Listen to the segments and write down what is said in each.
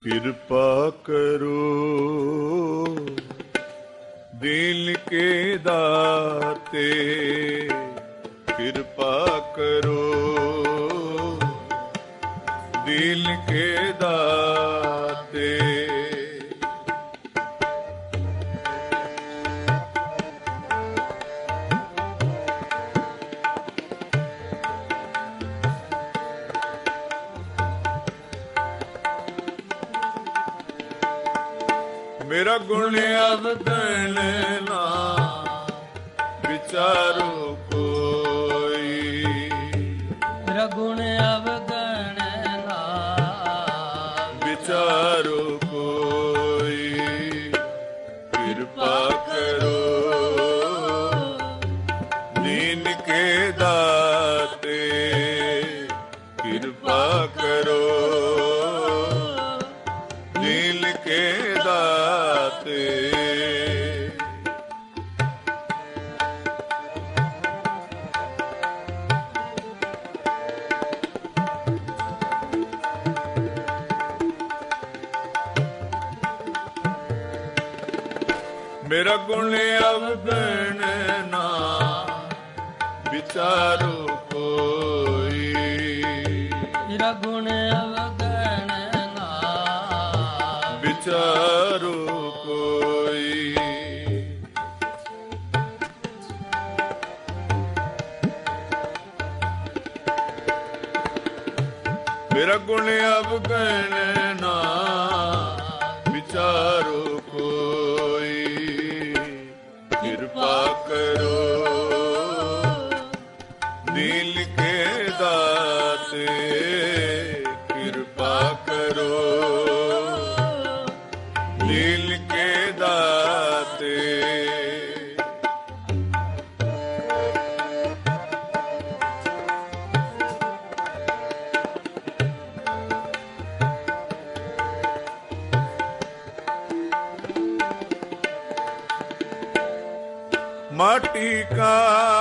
ਕਿਰਪਾ ਕਰੋ ਦਿਲ ਕੇ ਦਾਤੇ, ਕਿਰਪਾ ਕਰੋ ਦਿਲ ਕੇ ਦਾਤੇ। ਮੇਰਾ ਗੁਣ ਅਵਗਣ ਨਾ ਵਿਚਾਰੋ ਕੋਈ, ਮੇਰਾ ਗੁਣ ਅਵਗਣ ਨਾ ਵਿਚਾਰੋ ਕੋਈ। ਕਿਰਪਾ ਕਰੋ ਦੀਨ ਕੇ ਦਾਤੇ, ਕਿਰਪਾ ਕਰੋ ਦਿਲ ਕੇ ਦਾਤੇ। ਮੇਰਾ ਗੁਣ ਅਵਗਣ ਨਾ ਵਿਚਾਰੋ ਕੋਈ, ਮੇਰਾ ਗੁਣ ਅਵਗਣ ਨਾ ਵਿਚਾਰੋ ਕੋਈ। ਮੇਰਾ ਗੁਣ ਅਵਗਣ ਨਾ ਵਿਚਾਰੋ ਕੋਈ। ਕਿਰਪਾ ਕਰੋ ਦਿਲ ਕੇ ਦਾਤੇ, ਕਿਰਪਾ ਕਰੋ ਦਿਲ ਕੇ ਦਾਤੇ। माटी का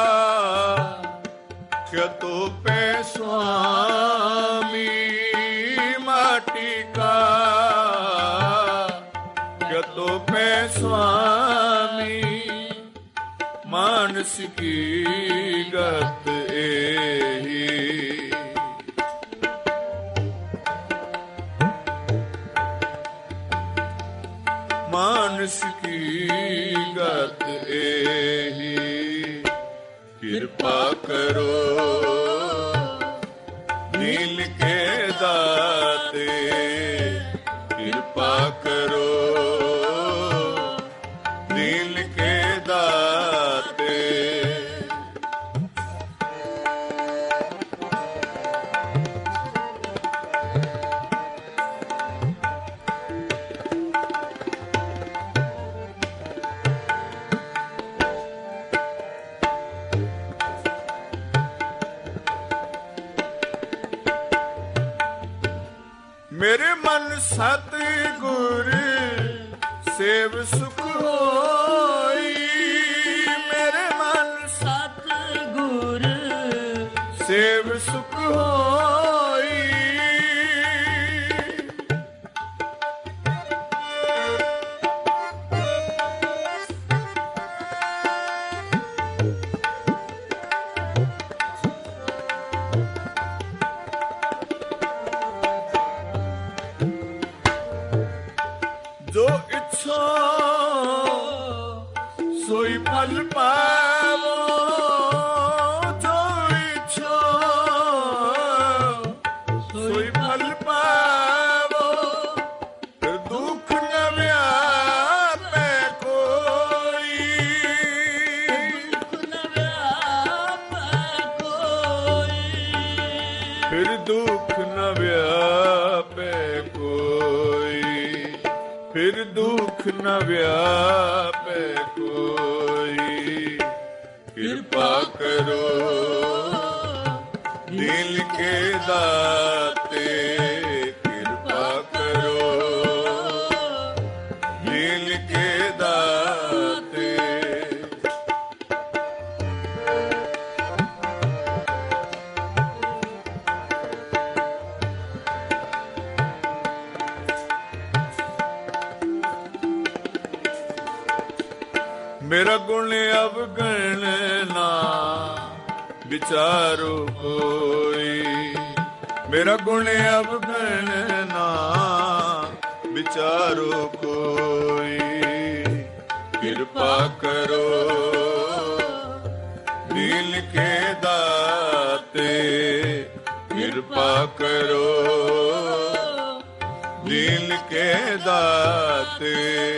क्या तो पे स्वामी, माटी का क्या तो पे स्वामी। मानस की गत एही, मानस की गत एही। किरपा करो दिल के दाते, किरपा करो दिल के दाते। मेरे मन सतगुर सेव सुख होई, मेरे मन ਸਤਿਗੁਰ सेव सुख होई। जो इच्छो सोई फल पावो, जो इच्छो सोई फल पावो। फिर दुख न व्यापे कोई, ਦੁਖ ਨ ਵਿਆਪੈ ਕੋਈ। फिर दुख न व्यापे कोई, फिर दुख न व्यापे कोई। किरपा करो दिल के दाते, किरपा करो दिल के दाते। ਮੇਰਾ ਗੁਣ ਅਵਗਣ ਨਾ ਵਿਚਾਰੋ ਕੋਈ, ਮੇਰਾ ਗੁਣ ਅਵਗਣ ਨਾ ਵਿਚਾਰੋ ਕੋਈ, ਕਿਰਪਾ ਕਰੋ ਦਿਲ ਕੇ ਦਾਤੇ, ਕਿਰਪਾ ਕਰੋ ਦਿਲ ਕੇ ਦਾਤੇ।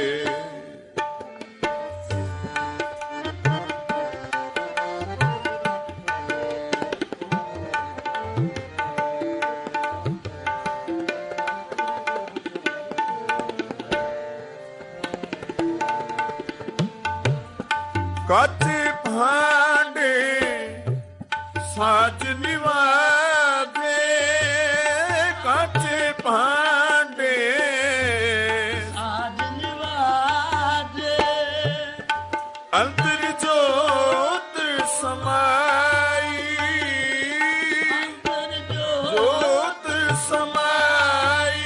ਕੱਚ ਭਾਂਡੇ ਸਾਚ ਨਿਵਾਜੇ, ਕੱਚ ਭਾਂਡੇ ਸਾਜ ਨਿਵਾਜੇ, ਅੰਤਰ ਜੋਤ ਸਮਾਈ, ਅੰਤਰ ਜੋਤ ਸਮਾਈ।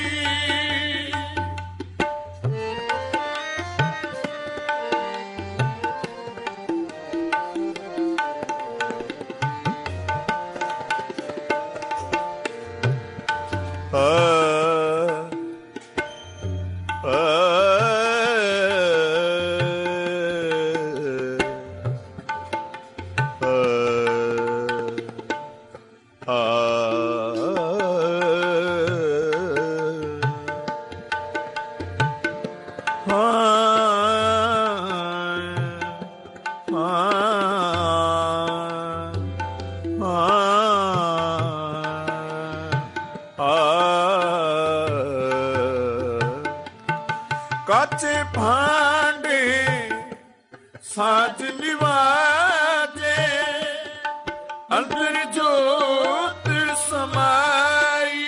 ਕੱਚ ਭਾਂਡੇ ਸਾਜ ਨਿਵਾਜੇ, ਅੰਤਰ ਜੋਤ ਸਮਾਈ,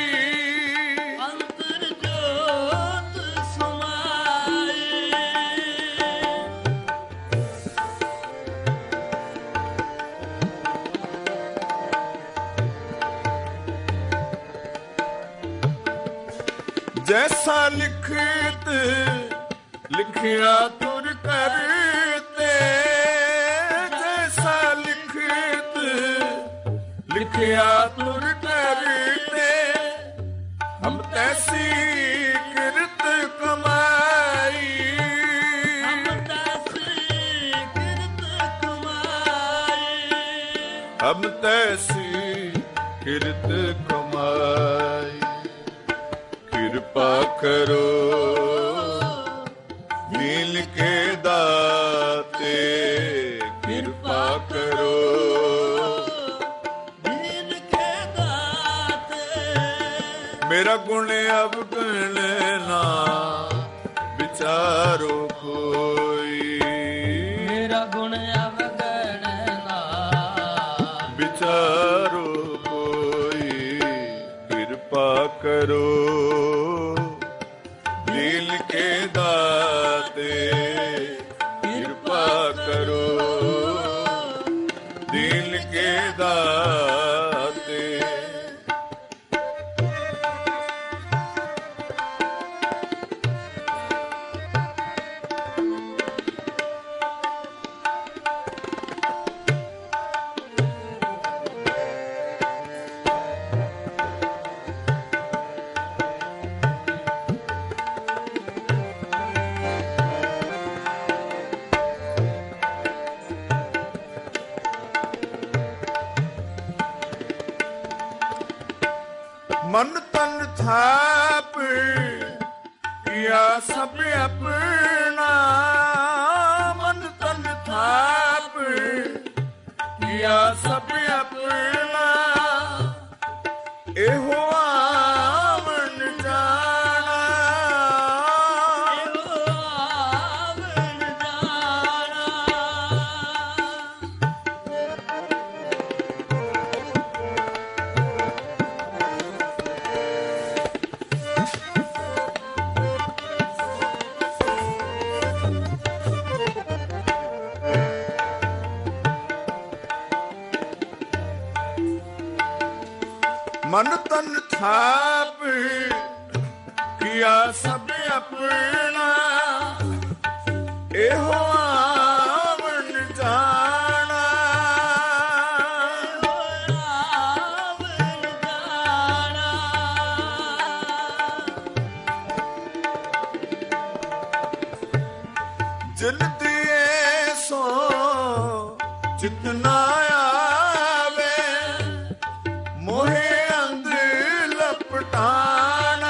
ਅੰਤਰ ਜੋਤ ਸਮਾਈ। ਜੈਸਾ ਲਿਖਤ ਲਿਖਿਆ ਤੁਰ ਕਰਤੇ, ਜੈਸਾ ਲਿਖਤ ਲਿਖਿਆ ਤੁਰ ਕਰਤੇ, ਹਮ ਤੈਸੀ ਕਿਰਤ ਕਮਾਈ, ਹਮ ਤੈਸੀ ਕਿਰਤ ਕਮਾਈ, ਹਮ ਤੈਸੀ ਕਿਰਤ ਕਮਾਈ। ਕਿਰਪਾ ਕਰੋ ਦਿਲ ਕੇ ਦਾਤੇ, ਕਿਰਪਾ ਕਰੋ ਦਿਲ ਕੇ ਦਾਤੇ। ਮੇਰਾ ਗੁਣ ਅਵਗਣ ਨਾ ਵਿਚਾਰੋ ਕੋਈ, ਮੇਰਾ ਗੁਣ ਅਵਗਣ ਨਾ ਵਿਚਾਰੋ ਕੋਈ, ਕਿਰਪਾ ਕਰੋ ਦਿਲ ਕੇ ਦਾਤੇ, ਕਿਰਪਾ ਕਰੋ ਦਿਲ ਕੇ ਦਾਤੇ। ਮਨ ਤਨ ਥਾਪ ਕੀਆ ਸਭ ਆਪਣਾ, ਮਨ ਤਨ ਥਾਪ ਕੀਆ ਸਭ ਆਪਣਾ, ਇਹੋ ਆਵਣ ਜਾਣਾ, ਇਹੋ ਆਵਣ ਜਾਣਾ। ਮਨ ਤਨ ਥਾਪ ਕੀਆ ਸਭ ਆਪਣਾ, ਇਹੋ ਜਿਨ ਦੀਏ ਸੋ ਚਿਤ ਨਾ ਆਵੇ, ਮੋਹਿ ਅੰਧ ਲਪਟਾਣਾ।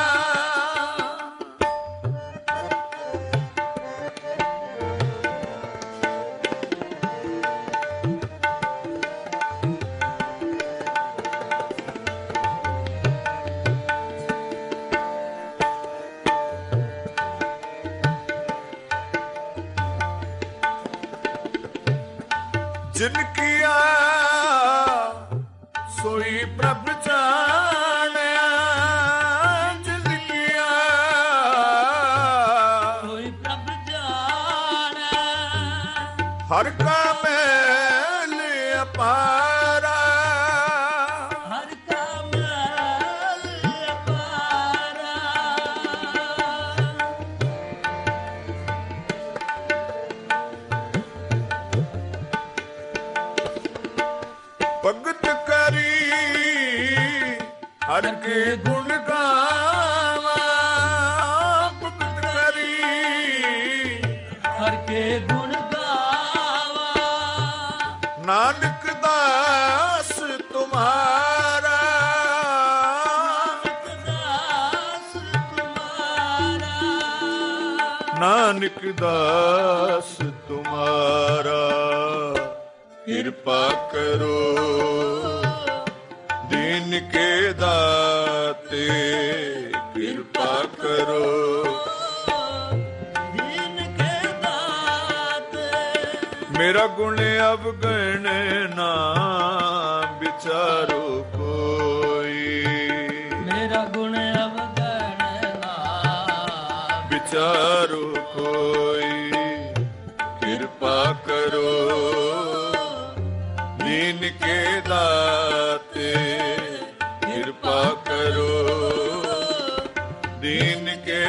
ਜਿਨ ਕੀਆ ਸੋਈ ਪ੍ਰਭ ਜਾਣਿਆ, ਜਿਨ ਕੀਆ ਕੋਈ ਪ੍ਰਭ ਜਾਣੈ, ਹਰ ਕਾ ਮੈਲ ਅਪਾਰਾ। ਹਰ ਕਾ ਮੈਲ ਅਪਾਰਾ। ਭਗਤ ਕਰੀ ਹਰ ਕੇ ਗੁਣ ਗਾਵਾ, ਭਗਤ ਕਰੀ ਹਰ ਕੇ ਗੁਣ ਗਾਵਾ, ਨਾਨਕ ਦਾਸ ਤੁਮਾਰਾ। ਦਾਸ ਤੁਮਾਰਾ। ਨਾਨਕ ਦਾਸ ਤੁਮਾਰਾ, ਕਿਰਪਾ ਕਰੋ ਦੀਨ ਕੇ ਦਾਤੇ, ਕਿਰਪਾ ਕਰੋ ਦੀਨ ਕੇ ਦਾਤੇ, ਮੇਰਾ ਗੁਣ ਅਵਗਣ ਨਾ ਵਿਚਾਰੋ ਕੋਈ, ਮੇਰਾ ਗੁਣ ਅਵਗਣ ਨਾ ਵਿਚਾਰੋ ਕੋਈ, ਕਿਰਪਾ ਕਰੋ ਦੀਨ ਕੇ ਦਾਤੇ, ਕਿਰਪਾ ਕਰੋ ਦੀਨ ਕੇ